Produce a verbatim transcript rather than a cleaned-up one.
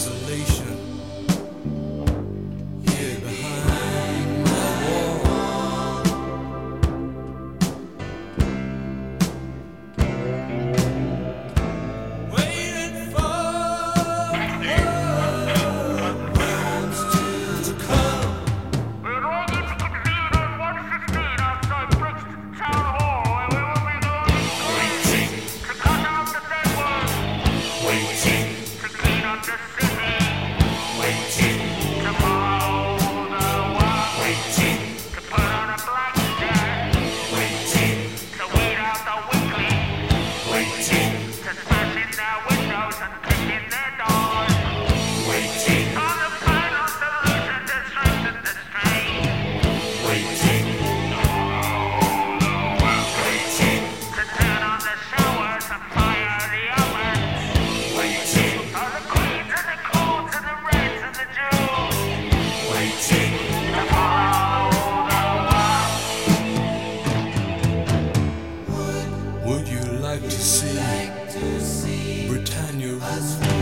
isolation here behind my wall. Waiting for words to come. We're all going to convene on one fifteen outside Brixton Town Hall, where we will be going Waiting, to cut out the dead words, waiting, to clean up the city, waiting, to mow the walk, waiting, to put on a black shirt, waiting, to weed out the weakling, waiting, to smash in their windows and kick in their doors. waiting, On the final solution to strengthen the strain, waiting, waiting, to turn on the showers and fire the ovens. waiting, Are the queens and the courts and the reds and the jewels waiting, to follow the walk? Would you like to see Britannia rule?